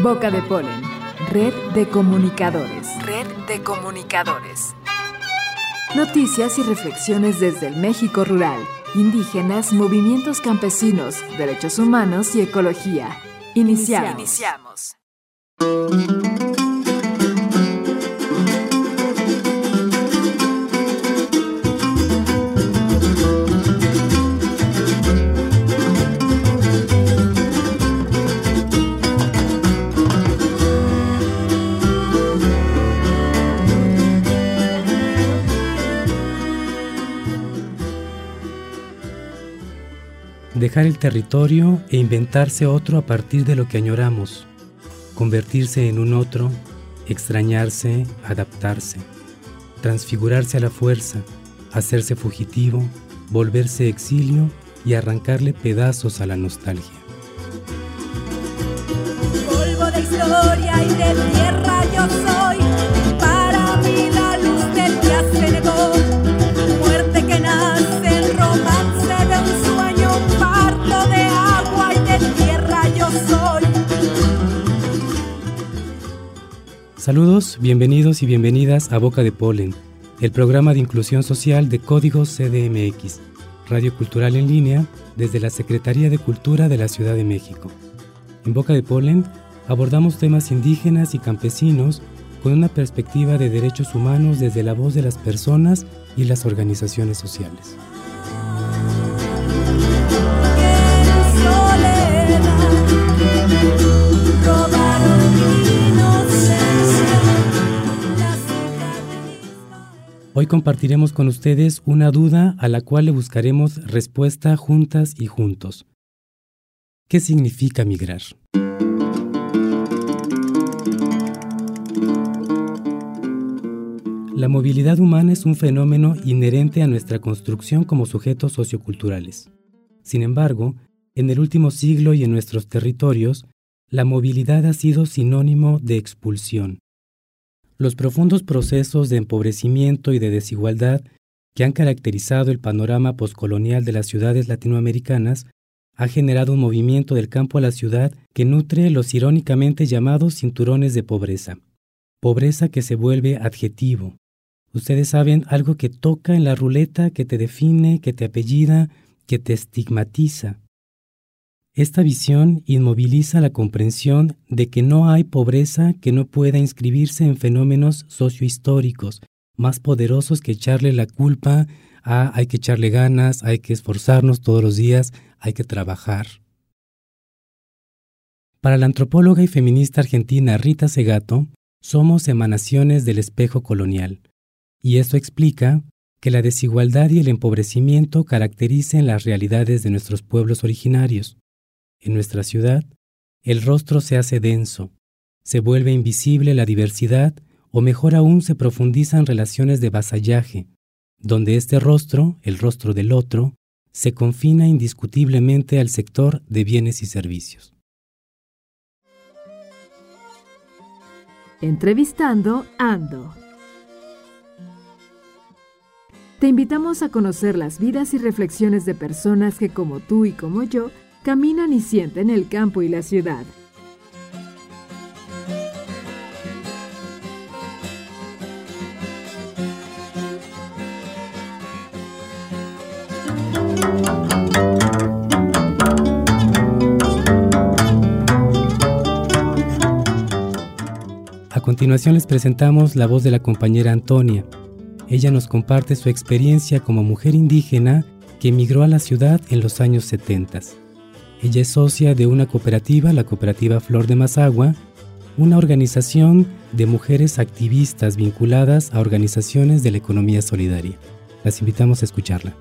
Boca de Polen, red de comunicadores. Red de comunicadores. Noticias y reflexiones desde el México rural, indígenas, movimientos campesinos, derechos humanos y ecología. Iniciamos. Dejar el territorio e inventarse otro a partir de lo que añoramos, convertirse en un otro, extrañarse, adaptarse, transfigurarse a la fuerza, hacerse fugitivo, volverse exilio y arrancarle pedazos a la nostalgia. Polvo de historia y de tierra yo soy, para mí la luz del día se negó, muerte que nace en romance de un sueño, parto de agua y de tierra yo soy. Saludos, bienvenidos y bienvenidas a Boca de Polen, el programa de inclusión social de Códigos CDMX, Radio Cultural en línea desde la Secretaría de Cultura de la Ciudad de México. En Boca de Polen abordamos temas indígenas y campesinos con una perspectiva de derechos humanos desde la voz de las personas y las organizaciones sociales. Hoy compartiremos con ustedes una duda a la cual le buscaremos respuesta juntas y juntos. ¿Qué significa migrar? La movilidad humana es un fenómeno inherente a nuestra construcción como sujetos socioculturales. Sin embargo, en el último siglo y en nuestros territorios, la movilidad ha sido sinónimo de expulsión. Los profundos procesos de empobrecimiento y de desigualdad que han caracterizado el panorama poscolonial de las ciudades latinoamericanas ha generado un movimiento del campo a la ciudad que nutre los irónicamente llamados cinturones de pobreza. Pobreza que se vuelve adjetivo. Ustedes saben, algo que toca en la ruleta, que te define, que te apellida, que te estigmatiza. Esta visión inmoviliza la comprensión de que no hay pobreza que no pueda inscribirse en fenómenos sociohistóricos más poderosos que echarle la culpa a hay que echarle ganas, hay que esforzarnos todos los días, hay que trabajar. Para la antropóloga y feminista argentina Rita Segato, somos emanaciones del espejo colonial, y esto explica que la desigualdad y el empobrecimiento caractericen las realidades de nuestros pueblos originarios. En nuestra ciudad, el rostro se hace denso, se vuelve invisible la diversidad o mejor aún se profundizan relaciones de vasallaje, donde este rostro, el rostro del otro, se confina indiscutiblemente al sector de bienes y servicios. Entrevistando Ando. Te invitamos a conocer las vidas y reflexiones de personas que, como tú y como yo, caminan y sienten el campo y la ciudad. A continuación les presentamos la voz de la compañera Antonia. Ella nos comparte su experiencia como mujer indígena que emigró a la ciudad en los años 70. Ella es socia de una cooperativa, la cooperativa Flor de Mazagua, una organización de mujeres activistas vinculadas a organizaciones de la economía solidaria. Las invitamos a escucharla.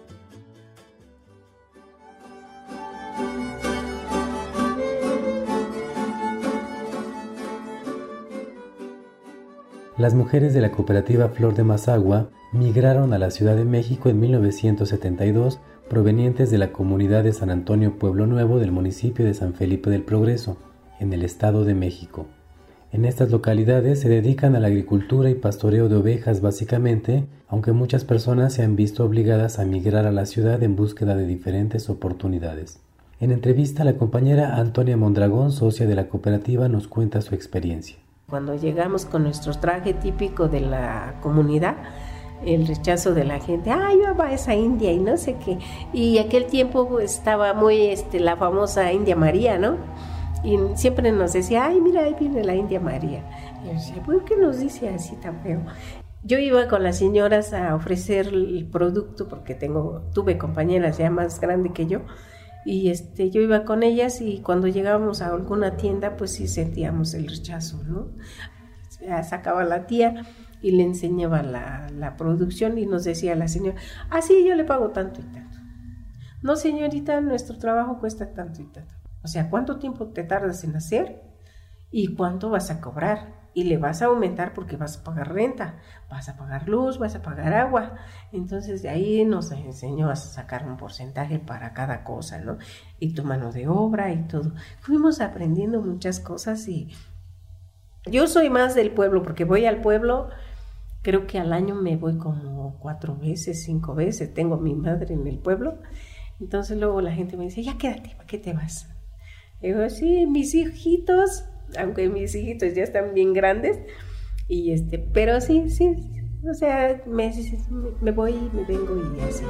Las mujeres de la cooperativa Flor de Mazagua migraron a la Ciudad de México en 1972 provenientes de la comunidad de San Antonio Pueblo Nuevo del municipio de San Felipe del Progreso, en el Estado de México. En estas localidades se dedican a la agricultura y pastoreo de ovejas básicamente, aunque muchas personas se han visto obligadas a migrar a la ciudad en búsqueda de diferentes oportunidades. En entrevista, la compañera Antonia Mondragón, socia de la cooperativa, nos cuenta su experiencia. Cuando llegamos con nuestro traje típico de la comunidad, el rechazo de la gente, ¡ay, va esa india! Y no sé qué. Y aquel tiempo pues, estaba muy la famosa India María, ¿no? Y siempre nos decía, ¡ay, mira, ahí viene la India María! Y yo decía, ¿por qué nos dice así tan feo? Yo iba con las señoras a ofrecer el producto, porque tuve compañeras ya más grandes que yo, y yo iba con ellas, y cuando llegábamos a alguna tienda, pues sí sentíamos el rechazo, ¿no? Sacaba la tía y le enseñaba la producción y nos decía la señora, sí, yo le pago tanto y tanto. No, señorita, nuestro trabajo cuesta tanto y tanto. O sea, ¿cuánto tiempo te tardas en hacer? ¿Y cuánto vas a cobrar? Y le vas a aumentar porque vas a pagar renta, vas a pagar luz, vas a pagar agua. Entonces de ahí nos enseñó a sacar un porcentaje para cada cosa, ¿no? Y tu mano de obra y todo. Fuimos aprendiendo muchas cosas y yo soy más del pueblo porque voy al pueblo, creo que al año me voy como 4 veces, 5 veces. Tengo a mi madre en el pueblo. Entonces luego la gente me dice, ya quédate, ¿para qué te vas? Y digo, sí, mis hijitos, aunque mis hijitos ya están bien grandes, y pero sí, o sea, me voy y me vengo y así.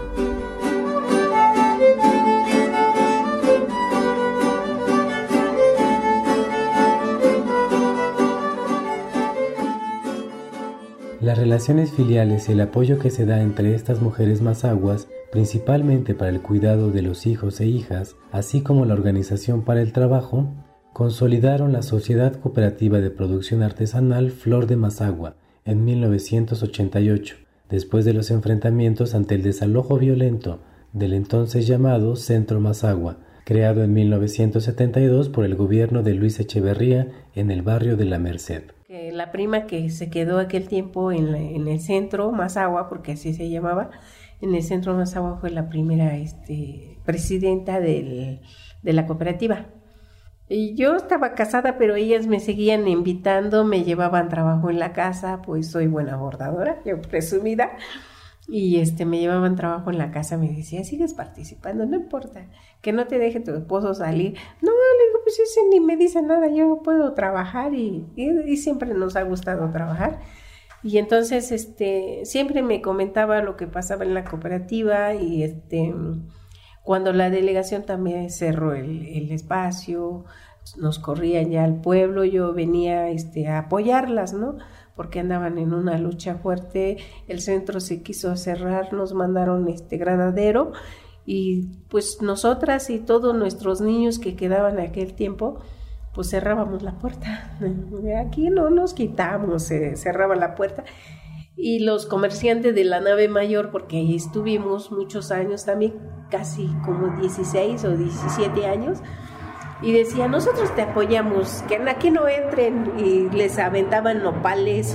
Las relaciones filiales y el apoyo que se da entre estas mujeres mazahuas, principalmente para el cuidado de los hijos e hijas, así como la organización para el trabajo, consolidaron la Sociedad Cooperativa de Producción Artesanal Flor de Mazahua en 1988, después de los enfrentamientos ante el desalojo violento del entonces llamado Centro Mazahua, creado en 1972 por el gobierno de Luis Echeverría en el barrio de La Merced. La prima que se quedó aquel tiempo en el Centro Mazahua, porque así se llamaba, en el Centro Mazahua fue la primera presidenta de la cooperativa. Y yo estaba casada, pero ellas me seguían invitando, me llevaban trabajo en la casa, pues soy buena bordadora, yo presumida, y me llevaban trabajo en la casa, me decía, sigues participando, no importa, que no te deje tu esposo salir. No, le digo, pues ese ni me dice nada, yo puedo trabajar y siempre nos ha gustado trabajar. Y entonces siempre me comentaba lo que pasaba en la cooperativa y cuando la delegación también cerró el espacio, nos corrían ya al pueblo, yo venía a apoyarlas, ¿no? Porque andaban en una lucha fuerte, el centro se quiso cerrar, nos mandaron Granadero y pues nosotras y todos nuestros niños que quedaban en aquel tiempo, pues cerrábamos la puerta. Aquí no nos quitamos, cerraba la puerta. Y los comerciantes de la nave mayor, porque ahí estuvimos muchos años también, casi como 16 o 17 años, y decían, nosotros te apoyamos, que aquí no entren, y les aventaban nopales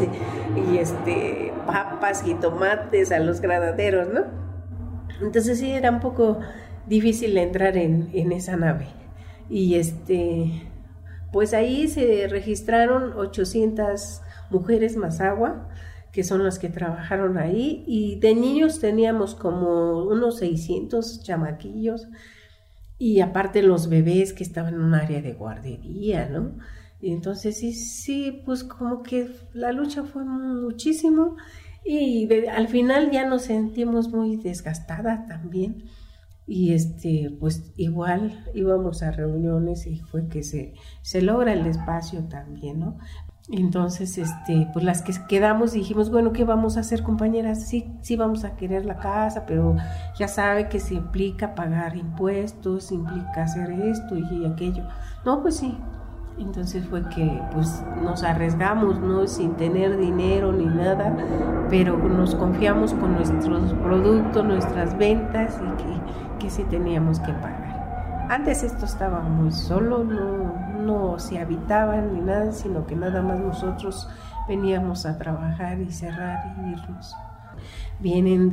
y papas y tomates a los granaderos, ¿no? Entonces sí, era un poco difícil entrar en esa nave. Y pues ahí se registraron 800 mujeres Mazahua, que son las que trabajaron ahí, y de niños teníamos como unos 600 chamaquillos, y aparte los bebés que estaban en un área de guardería, ¿no? Y entonces sí, pues como que la lucha fue muchísimo, y al final ya nos sentimos muy desgastadas también, y pues igual íbamos a reuniones y fue que se logra el espacio también, ¿no? Entonces, pues las que quedamos dijimos, bueno, ¿qué vamos a hacer, compañeras? Sí vamos a querer la casa, pero ya sabe que se implica pagar impuestos, implica hacer esto y aquello. No, pues sí. Entonces fue que pues nos arriesgamos, ¿no? Sin tener dinero ni nada, pero nos confiamos con nuestros productos, nuestras ventas y que sí teníamos que pagar. Antes esto estaba muy solo, no se habitaban ni nada, sino que nada más nosotros veníamos a trabajar y cerrar y irnos. Venían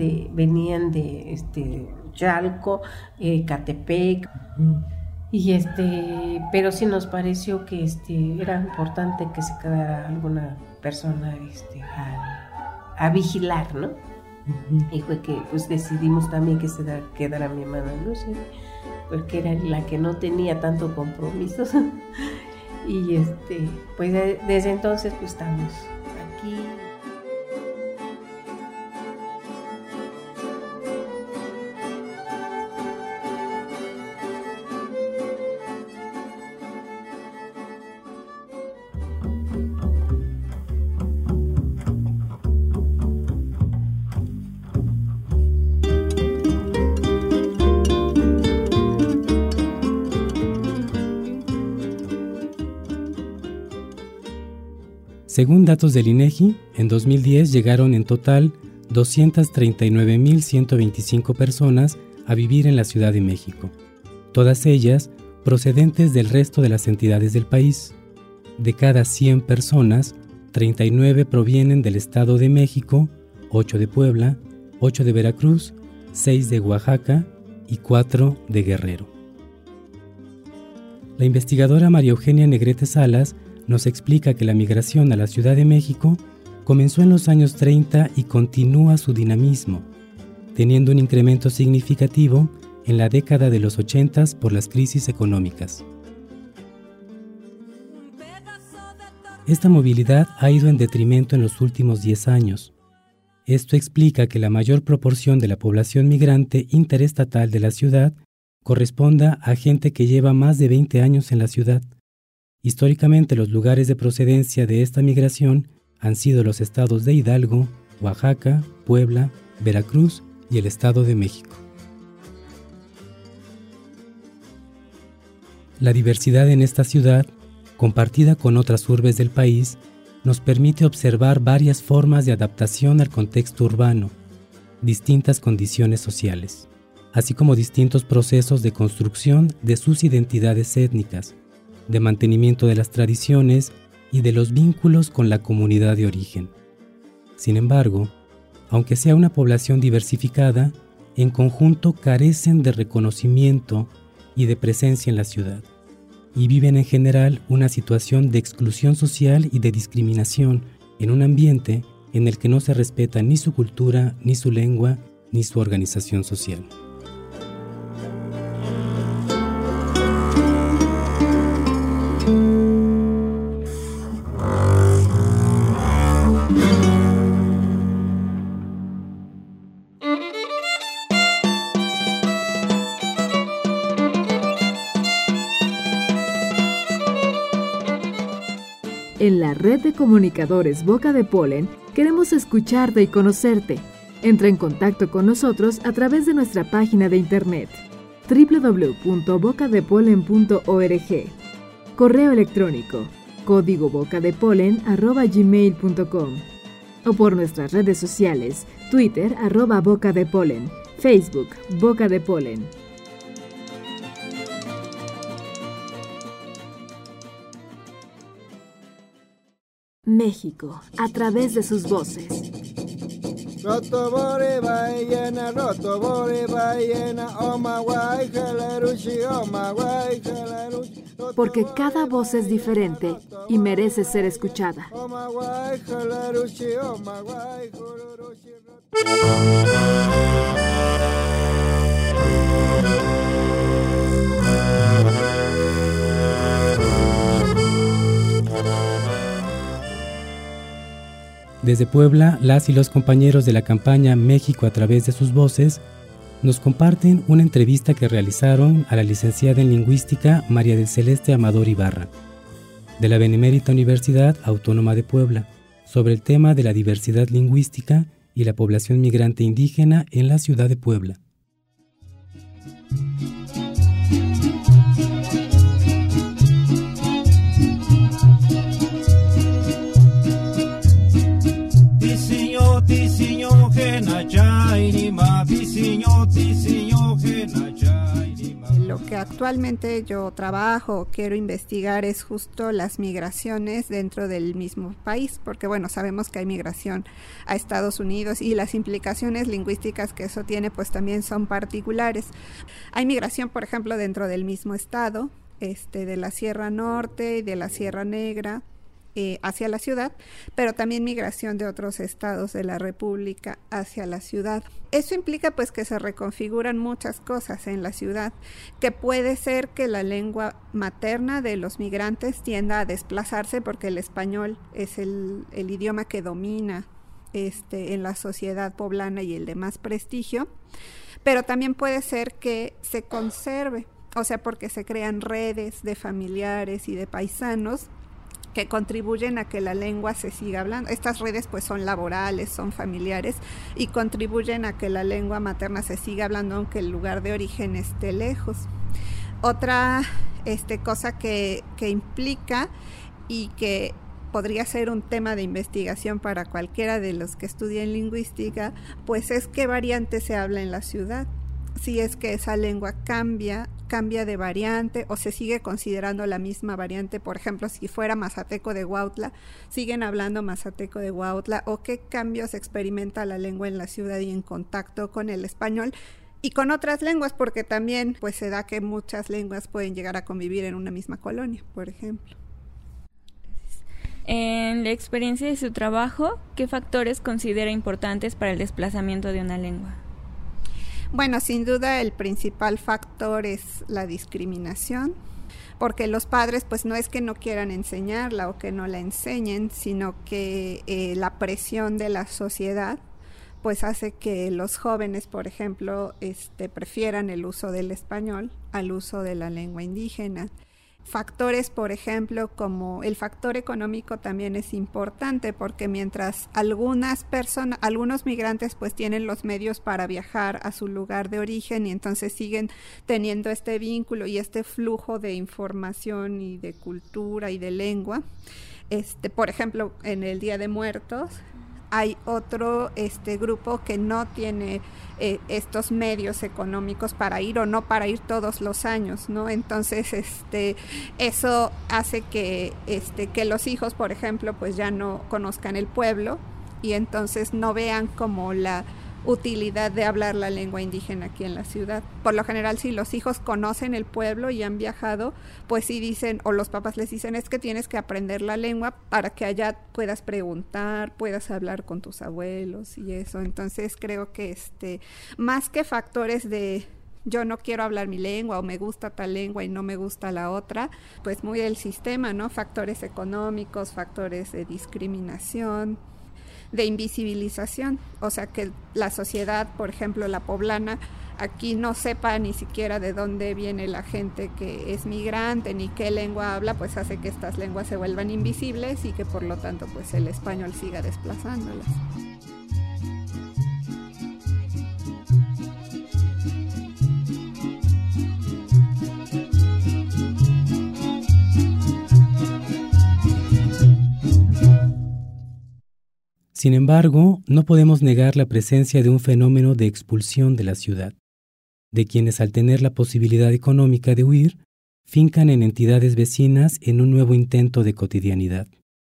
de Chalco, Catepec, y pero sí nos pareció que era importante que se quedara alguna persona a vigilar, ¿no? Y fue que pues decidimos también que se quedara mi hermana Lucy. porque era la que no tenía tanto compromiso. Y pues desde entonces pues estamos aquí. Según datos del INEGI, en 2010 llegaron en total 239.125 personas a vivir en la Ciudad de México, todas ellas procedentes del resto de las entidades del país. De cada 100 personas, 39 provienen del Estado de México, 8 de Puebla, 8 de Veracruz, 6 de Oaxaca y 4 de Guerrero. La investigadora María Eugenia Negrete Salas nos explica que la migración a la Ciudad de México comenzó en los años 30 y continúa su dinamismo, teniendo un incremento significativo en la década de los 80 por las crisis económicas. Esta movilidad ha ido en detrimento en los últimos 10 años. Esto explica que la mayor proporción de la población migrante interestatal de la ciudad corresponda a gente que lleva más de 20 años en la ciudad. Históricamente, los lugares de procedencia de esta migración han sido los estados de Hidalgo, Oaxaca, Puebla, Veracruz y el Estado de México. La diversidad en esta ciudad, compartida con otras urbes del país, nos permite observar varias formas de adaptación al contexto urbano, distintas condiciones sociales, así como distintos procesos de construcción de sus identidades étnicas, de mantenimiento de las tradiciones y de los vínculos con la comunidad de origen. Sin embargo, aunque sea una población diversificada, en conjunto carecen de reconocimiento y de presencia en la ciudad, y viven en general una situación de exclusión social y de discriminación en un ambiente en el que no se respeta ni su cultura, ni su lengua, ni su organización social. En la red de comunicadores Boca de Polen queremos escucharte y conocerte. Entra en contacto con nosotros a través de nuestra página de internet www.bocadepolen.org, correo electrónico código bocadepolen@gmail.com o por nuestras redes sociales Twitter @Boca de Polen, Facebook Boca de Polen. México, a través de sus voces. Porque cada voz es diferente y merece ser escuchada. Desde Puebla, las y los compañeros de la campaña México a través de sus voces nos comparten una entrevista que realizaron a la licenciada en Lingüística María del Celeste Amador Ibarra, de la Benemérita Universidad Autónoma de Puebla, sobre el tema de la diversidad lingüística y la población migrante indígena en la ciudad de Puebla. Lo que actualmente yo trabajo, quiero investigar es justo las migraciones dentro del mismo país, porque bueno, sabemos que hay migración a Estados Unidos y las implicaciones lingüísticas que eso tiene pues también son particulares. Hay migración, por ejemplo, dentro del mismo estado, de la Sierra Norte y de la Sierra Negra, hacia la ciudad, pero también migración de otros estados de la República hacia la ciudad. Eso implica pues que se reconfiguran muchas cosas en la ciudad, que puede ser que la lengua materna de los migrantes tienda a desplazarse porque el español es el idioma que domina en la sociedad poblana y el de más prestigio, pero también puede ser que se conserve, o sea, porque se crean redes de familiares y de paisanos que contribuyen a que la lengua se siga hablando. Estas redes pues son laborales, son familiares y contribuyen a que la lengua materna se siga hablando aunque el lugar de origen esté lejos. Otra cosa que implica y que podría ser un tema de investigación para cualquiera de los que estudien lingüística, pues es qué variante se habla en la ciudad. Si es que esa lengua cambia de variante o se sigue considerando la misma variante. Por ejemplo, si fuera mazateco de Huautla, siguen hablando mazateco de Huautla, o qué cambios experimenta la lengua en la ciudad y en contacto con el español y con otras lenguas, porque también pues se da que muchas lenguas pueden llegar a convivir en una misma colonia, por ejemplo. En la experiencia de su trabajo, ¿qué factores considera importantes para el desplazamiento de una lengua? Bueno, sin duda el principal factor es la discriminación, porque los padres pues no es que no quieran enseñarla o que no la enseñen, sino que la presión de la sociedad pues hace que los jóvenes, por ejemplo, prefieran el uso del español al uso de la lengua indígena. Factores, por ejemplo, como el factor económico también es importante, porque mientras algunos migrantes pues tienen los medios para viajar a su lugar de origen y entonces siguen teniendo este vínculo y este flujo de información y de cultura y de lengua. Por ejemplo, en el Día de Muertos hay otro grupo que no tiene estos medios económicos para ir o no para ir todos los años, ¿no? Entonces, eso hace que los hijos, por ejemplo, pues ya no conozcan el pueblo y entonces no vean como la utilidad de hablar la lengua indígena aquí en la ciudad. Por lo general, si los hijos conocen el pueblo y han viajado, pues sí dicen, o los papás les dicen, es que tienes que aprender la lengua para que allá puedas preguntar, puedas hablar con tus abuelos y eso. Entonces creo que más que factores de yo no quiero hablar mi lengua o me gusta tal lengua y no me gusta la otra, pues muy del sistema, ¿no? Factores económicos, factores de discriminación, de invisibilización, o sea que la sociedad, por ejemplo la poblana, aquí no sepa ni siquiera de dónde viene la gente que es migrante ni qué lengua habla, pues hace que estas lenguas se vuelvan invisibles y que por lo tanto pues el español siga desplazándolas. Sin embargo, no podemos negar la presencia de un fenómeno de expulsión de la ciudad, de quienes al tener la posibilidad económica de huir, fincan en entidades vecinas en un nuevo intento de cotidianidad.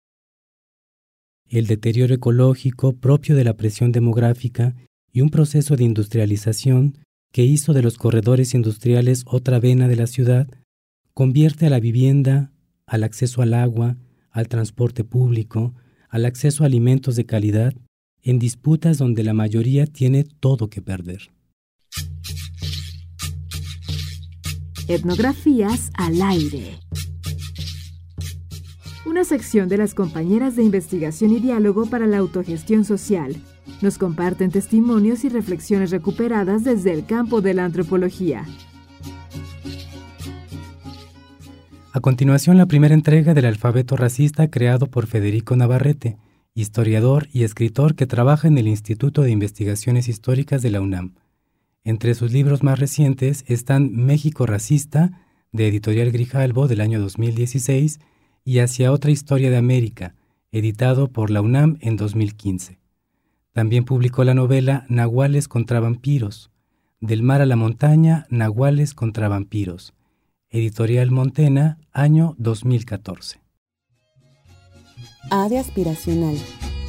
El deterioro ecológico propio de la presión demográfica y un proceso de industrialización que hizo de los corredores industriales otra vena de la ciudad, convierte a la vivienda, al acceso al agua, al transporte público, al acceso a alimentos de calidad, en disputas donde la mayoría tiene todo que perder. Etnografías al aire. Una sección de las compañeras de investigación y diálogo para la autogestión social. Nos comparten testimonios y reflexiones recuperadas desde el campo de la antropología. A continuación, la primera entrega del alfabeto racista creado por Federico Navarrete, historiador y escritor que trabaja en el Instituto de Investigaciones Históricas de la UNAM. Entre sus libros más recientes están México Racista, de Editorial Grijalbo del año 2016, y Hacia otra historia de América, editado por la UNAM en 2015. También publicó la novela Nahuales contra vampiros, Del mar a la montaña, Nahuales contra vampiros, Editorial Montena, año 2014. A de aspiracional.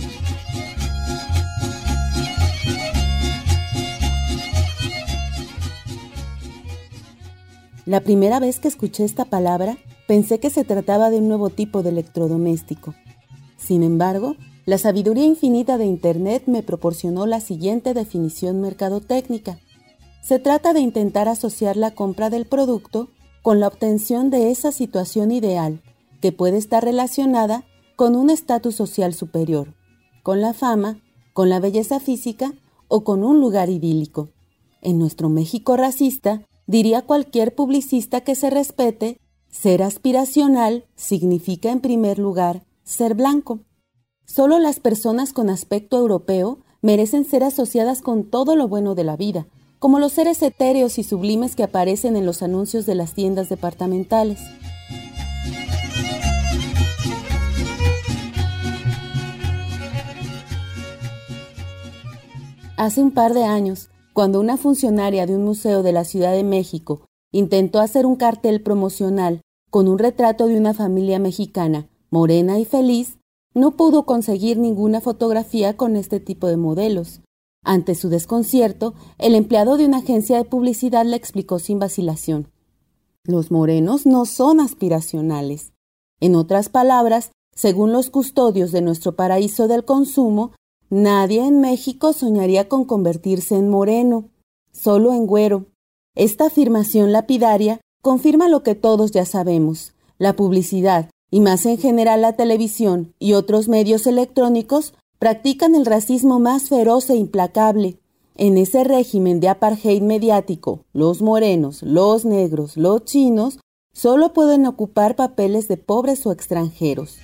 La primera vez que escuché esta palabra, pensé que se trataba de un nuevo tipo de electrodoméstico, Sin embargo, la sabiduría infinita de Internet me proporcionó la siguiente definición mercadotécnica. Se trata de intentar asociar la compra del producto con la obtención de esa situación ideal, que puede estar relacionada con un estatus social superior, con la fama, con la belleza física o con un lugar idílico. En nuestro México racista, diría cualquier publicista que se respete, ser aspiracional significa en primer lugar ser blanco. Solo las personas con aspecto europeo merecen ser asociadas con todo lo bueno de la vida, como los seres etéreos y sublimes que aparecen en los anuncios de las tiendas departamentales. Hace un par de años, cuando una funcionaria de un museo de la Ciudad de México intentó hacer un cartel promocional con un retrato de una familia mexicana, morena y feliz, no pudo conseguir ninguna fotografía con este tipo de modelos. Ante su desconcierto, el empleado de una agencia de publicidad le explicó sin vacilación: los morenos no son aspiracionales. En otras palabras, según los custodios de nuestro paraíso del consumo, nadie en México soñaría con convertirse en moreno, solo en güero. Esta afirmación lapidaria confirma lo que todos ya sabemos. La publicidad, y más en general la televisión y otros medios electrónicos, practican el racismo más feroz e implacable. En ese régimen de apartheid mediático, los morenos, los negros, los chinos, solo pueden ocupar papeles de pobres o extranjeros.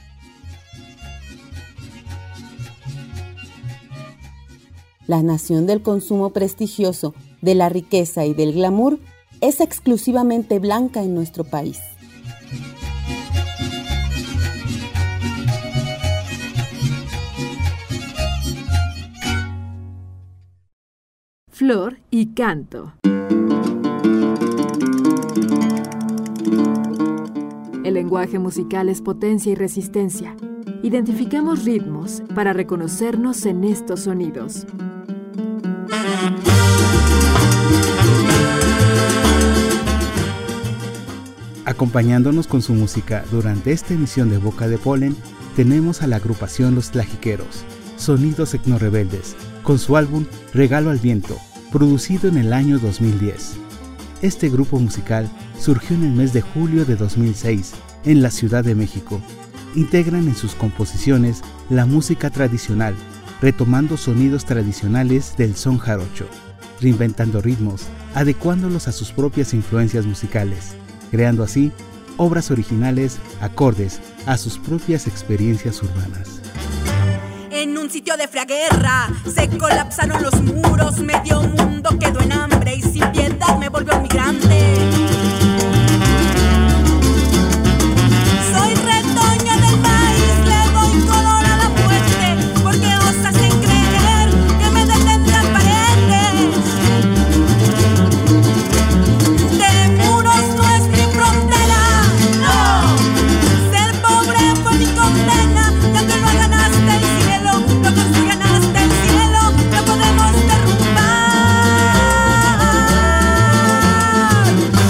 La nación del consumo prestigioso, de la riqueza y del glamour es exclusivamente blanca en nuestro país. Flor y canto. El lenguaje musical es potencia y resistencia. Identificamos ritmos para reconocernos en estos sonidos. Acompañándonos con su música durante esta emisión de Boca de Polen, tenemos a la agrupación Los Tlajiqueros, sonidos etnorrebeldes, con su álbum Regalo al Viento, producido en el año 2010. Este grupo musical surgió en el mes de julio de 2006, en la Ciudad de México. Integran en sus composiciones la música tradicional, retomando sonidos tradicionales del son jarocho, reinventando ritmos, adecuándolos a sus propias influencias musicales, creando así obras originales acordes a sus propias experiencias urbanas. En un sitio de fraguerra se colapsaron los muros, medio mundo quedó en hambre y sin piedad me volvió migrante. Soy retoño del maíz, le doy color a la muerte, porque osas en creer que me detendrán paredes. De muros no es mi frontera, no. Ser pobre fue mi condena, y aunque lo hagan hasta el cielo, lo construyan hasta el cielo, lo podemos derrumbar.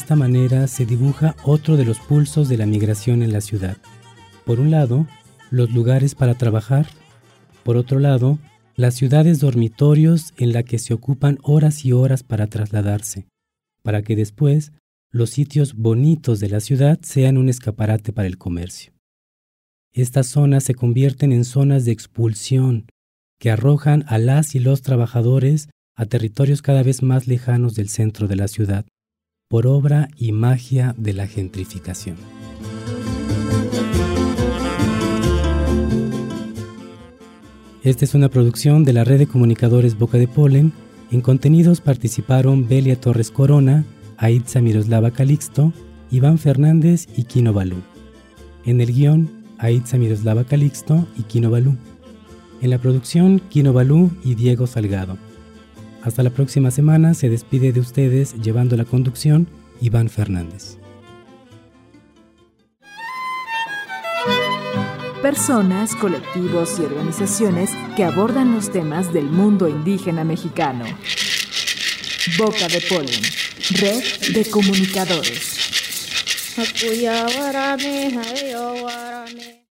esta manera se dibuja otro de los pulsos de la migración en la ciudad. Por un lado, los lugares para trabajar. Por otro lado, las ciudades dormitorios en las que se ocupan horas y horas para trasladarse, para que después los sitios bonitos de la ciudad sean un escaparate para el comercio. Estas zonas se convierten en zonas de expulsión que arrojan a las y los trabajadores a territorios cada vez más lejanos del centro de la ciudad, por obra y magia de la gentrificación. Esta es una producción de la Red de Comunicadores Boca de Polen. En contenidos participaron Belia Torres Corona, Aitza Miroslava Calixto, Iván Fernández y Quino Balú. En el guión, Aitza Miroslava Calixto y Quino Balú. En la producción, Quino Balú y Diego Salgado. Hasta la próxima semana. Se despide de ustedes llevando la conducción Iván Fernández. Personas, colectivos y organizaciones que abordan los temas del mundo indígena mexicano. Boca de Polen, Red de Comunicadores.